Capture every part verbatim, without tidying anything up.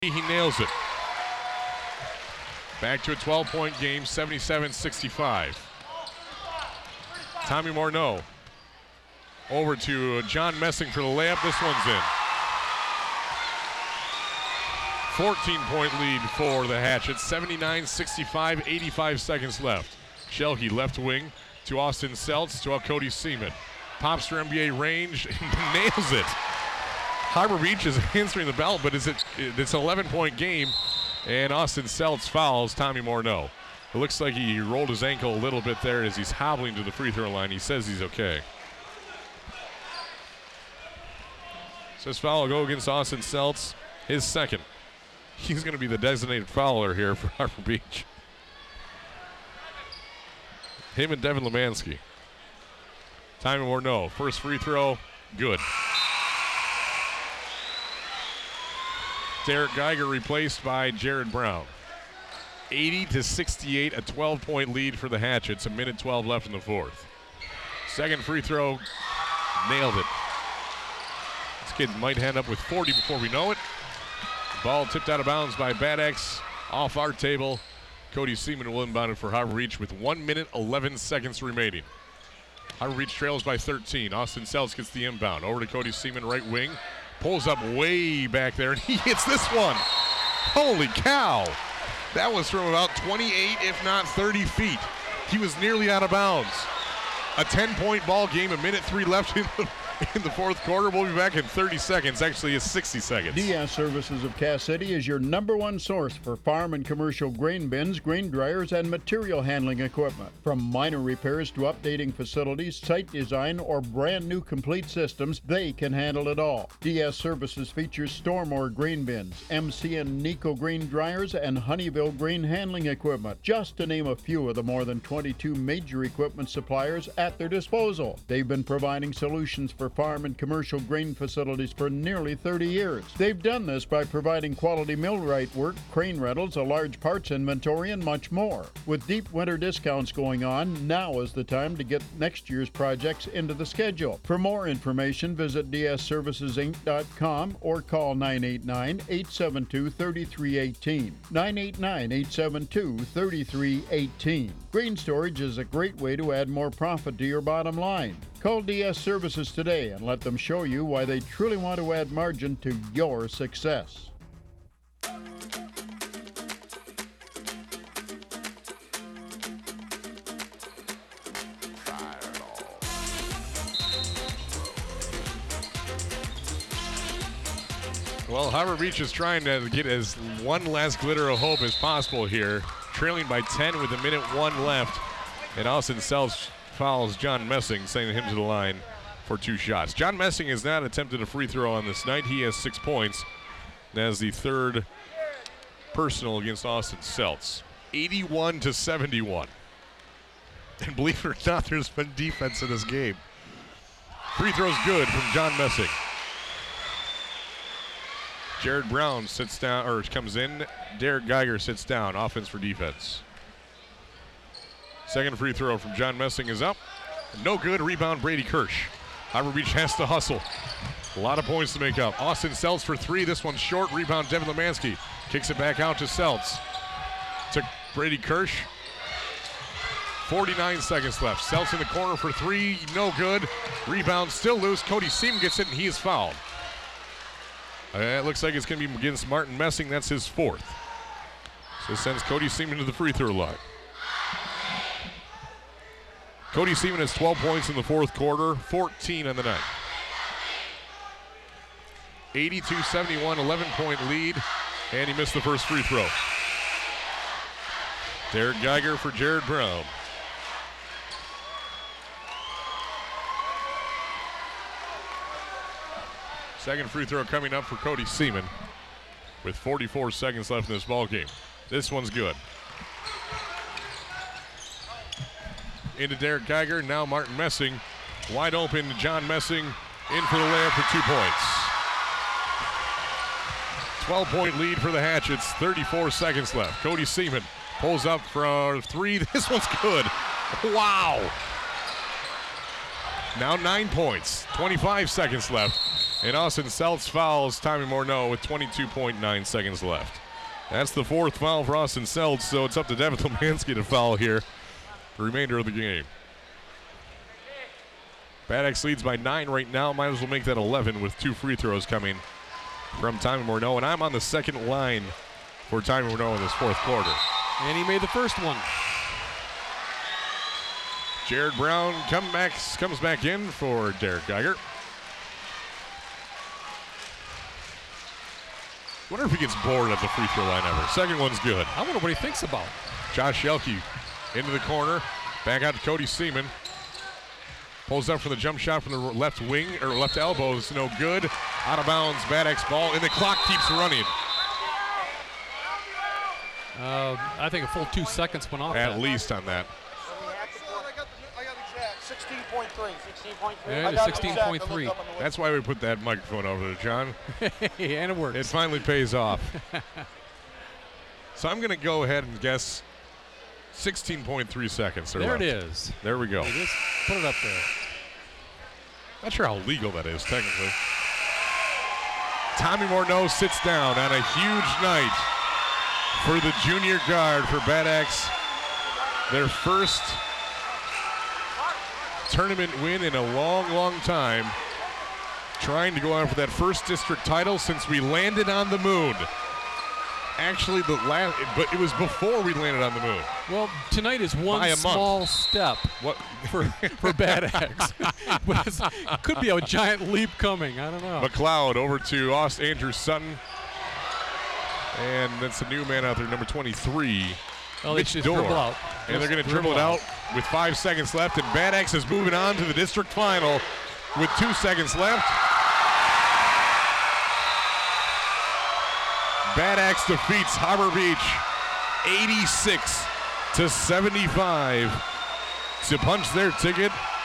He nails it. Back to a twelve-point game, seventy-seven sixty-five. Tommy Morneau over to John Messing for the layup. This one's in. fourteen-point lead for the Hatchets, seventy-nine sixty-five, eighty-five seconds left. Shelke left wing to Austin Seltz to Cody Seaman. Pops for N B A range, nails it. Harbor Beach is answering the bell, but is it, it's an eleven-point game, and Austin Seltz fouls Tommy Morneau. It looks like he rolled his ankle a little bit there as he's hobbling to the free throw line. He says he's okay. So this foul will go against Austin Seltz, his second. He's going to be the designated fouler here for Harbor Beach. Him and Devin Lemansky. Tommy Morneau, first free throw, good. Derek Geiger replaced by Jared Brown. eighty to sixty-eight, a twelve-point lead for the Hatchets. A minute twelve left in the fourth. Second free throw, nailed it. This kid might end up with forty before we know it. Ball tipped out of bounds by Bad X off our table. Cody Seaman will inbound it for Harbor Beach with one minute, eleven seconds remaining. Harbor Beach trails by thirteen. Austin Seltz gets the inbound. Over to Cody Seaman, right wing. Pulls up way back there, and he hits this one. Holy cow. That was from about twenty-eight, if not thirty feet. He was nearly out of bounds. A ten-point ball game, a minute three left in the, in the fourth quarter. We'll be back in thirty seconds. Actually, it's sixty seconds. D S Services of Cass City is your number one source for farm and commercial grain bins, grain dryers, and material handling equipment. From minor repairs to updating facilities, site design, or brand new complete systems, they can handle it all. D S Services features Stormore grain bins, M C and Nico grain dryers, and Honeyville grain handling equipment, just to name a few of the more than twenty-two major equipment suppliers at their disposal. They've been providing solutions for farm and commercial grain facilities for nearly thirty years. They've done this by providing quality millwright work, crane rentals, a large parts inventory, and much more. With deep winter discounts going on, now is the time to get next year's projects into the schedule. For more information, visit d s services inc dot com or call nine eight nine, eight seven two, three three one eight. nine eight nine, eight seven two, three three one eight. Grain storage is a great way to add more profit to your bottom line. Call D S Services today and let them show you why they truly want to add margin to your success. Well, Harbor Beach is trying to get as one last glitter of hope as possible here. Trailing by ten with a minute one left. And Austin Seltz fouls John Messing, sending him to the line for two shots. John Messing has not attempted a free throw on this night. He has six points. That is the third personal against Austin Seltz. eighty-one to seventy-one. And believe it or not, there's been defense in this game. Free throw's good from John Messing. Jared Brown sits down, or comes in. Derek Geiger sits down. Offense for defense. Second free throw from John Messing is up. No good. Rebound, Brady Kirsch. Harbor Beach has to hustle. A lot of points to make up. Austin Seltz for three. This one's short. Rebound, Devin Lemansky. Kicks it back out to Seltz. To Brady Kirsch. forty-nine seconds left. Seltz in the corner for three. No good. Rebound still loose. Cody Seaman gets it, and he is fouled. Uh, it looks like it's going to be against Martin Messing. That's his fourth. So sends Cody Seaman to the free throw line. Cody Seaman has twelve points in the fourth quarter, fourteen on the night. eighty-two seventy-one, eleven-point lead, and he missed the first free throw. Derek Geiger for Jared Brown. Second free throw coming up for Cody Seaman with forty-four seconds left in this ball game. This one's good. Into Derek Geiger, now Martin Messing. Wide open, John Messing in for the layup for two points. twelve-point lead for the Hatchets, thirty-four seconds left. Cody Seaman pulls up for three. This one's good. Wow. Now nine points, twenty-five seconds left. And Austin Seltz fouls Tommy Morneau with twenty-two point nine seconds left. That's the fourth foul for Austin Seltz, so it's up to Devin Lemanski to foul here the remainder of the game. Bad Axe leads by nine right now. Might as well make that eleven with two free throws coming from Tommy Morneau. And I'm on the second line for Tommy Morneau in this fourth quarter. And he made the first one. Jared Brown come back, comes back in for Derek Geiger. Wonder if he gets bored at the free throw line ever. Second one's good. I wonder what he thinks about it. Josh Yelke into the corner. Back out to Cody Seaman. Pulls up for the jump shot from the left wing, or left elbow. It's no good. Out of bounds, Bad Axe ball, and the clock keeps running. Uh, I think a full two seconds went off. At that. least on that. sixteen point three. sixteen point three. Yeah, it's sixteen point three. That's why we put that microphone over there, John. And it works. It finally pays off. So I'm going to go ahead and guess sixteen point three seconds. There left. it is. There we go. Hey, just put it up there. Not sure how legal that is, technically. Tommy Morneau sits down on a huge night for the junior guard for Bad Axe. Their first tournament win in a long, long time. Trying to go on for that first district title since we landed on the moon. Actually, the last, but it was before we landed on the moon. Well, tonight is one By a small month. step What for for Bad Axe. But it could be a giant leap coming. I don't know. McLeod over to Aus Andrew Sutton. And that's a new man out there, number twenty-three. Oh, they Mitch just Dorr. dribble out. And they're Just going to dribble it out with five seconds left. And Bad Axe is moving on to the district final with two seconds left. Bad Axe defeats Harbor Beach eighty-six to seventy-five to punch their ticket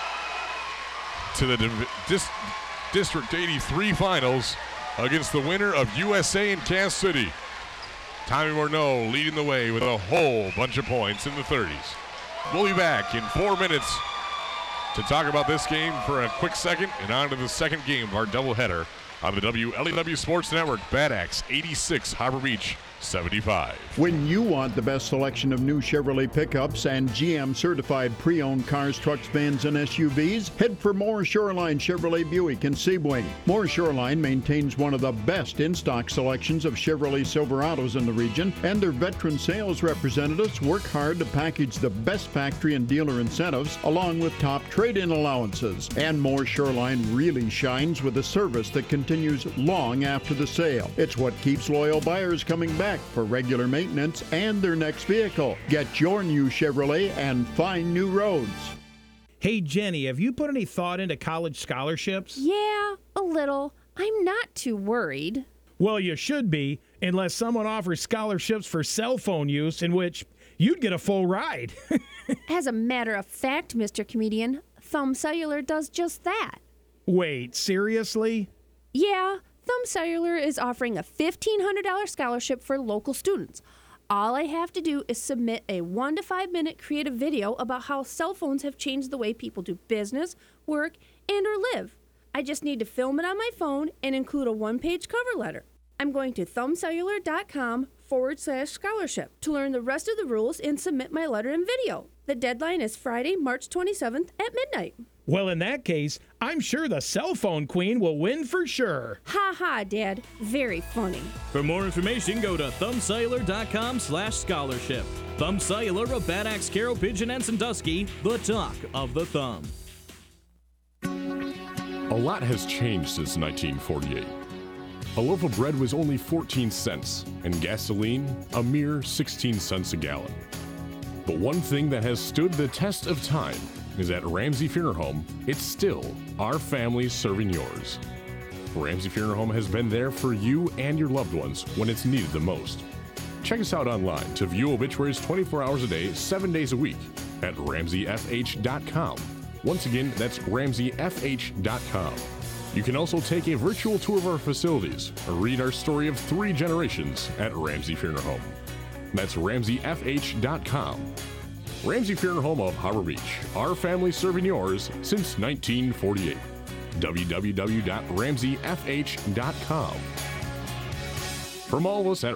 to the Div- Dis- District eighty-three finals against the winner of U S A and Cass City. Tommy Morneau leading the way with a whole bunch of points in the thirties. We'll be back in four minutes to talk about this game for a quick second and on to the second game of our doubleheader on the W L E W Sports Network. Bad Axe eighty-six, Harbor Beach seventy-five. When you want the best selection of new Chevrolet pickups and G M certified pre-owned cars, trucks, vans, and S U Vs, head for Moore Shoreline Chevrolet Buick in Sebring. Moore Shoreline maintains one of the best in-stock selections of Chevrolet Silverados in the region, and their veteran sales representatives work hard to package the best factory and dealer incentives along with top trade-in allowances. And Moore Shoreline really shines with a service that continues long after the sale. It's what keeps loyal buyers coming back for regular maintenance and their next vehicle. Get your new Chevrolet and find new roads. Hey, Jenny, have you put any thought into college scholarships? Yeah, a little. I'm not too worried. Well, you should be, unless someone offers scholarships for cell phone use in which you'd get a full ride. As a matter of fact, Mister Comedian, Thumb Cellular does just that. Wait, seriously? Yeah, Thumb Cellular is offering a fifteen hundred dollars scholarship for local students. All I have to do is submit a one to five minute creative video about how cell phones have changed the way people do business, work, and or live. I just need to film it on my phone and include a one-page cover letter. I'm going to thumbcellular.com forward slash scholarship to learn the rest of the rules and submit my letter and video. The deadline is Friday, March twenty-seventh at midnight. Well, in that case, I'm sure the cell phone queen will win for sure. Ha ha, Dad. Very funny. For more information, go to thumbcellular.com slash scholarship. Thumb Cellular of Bad Axe, Carroll, Pigeon, and Sandusky, the talk of the thumb. A lot has changed since nineteen forty-eight. A loaf of bread was only fourteen cents, and gasoline a mere sixteen cents a gallon. But one thing that has stood the test of time is at Ramsey Funeral Home, it's still our family serving yours. Ramsey Funeral Home has been there for you and your loved ones when it's needed the most. Check us out online to view obituaries twenty-four hours a day, seven days a week at ramsey f h dot com. Once again, that's ramsey f h dot com. You can also take a virtual tour of our facilities or read our story of three generations at Ramsey Funeral Home. That's ramsey f h dot com. Ramsey Funeral Home of Harbor Beach, our family serving yours since nineteen forty-eight. w w w dot ramsey f h dot com. From all of us at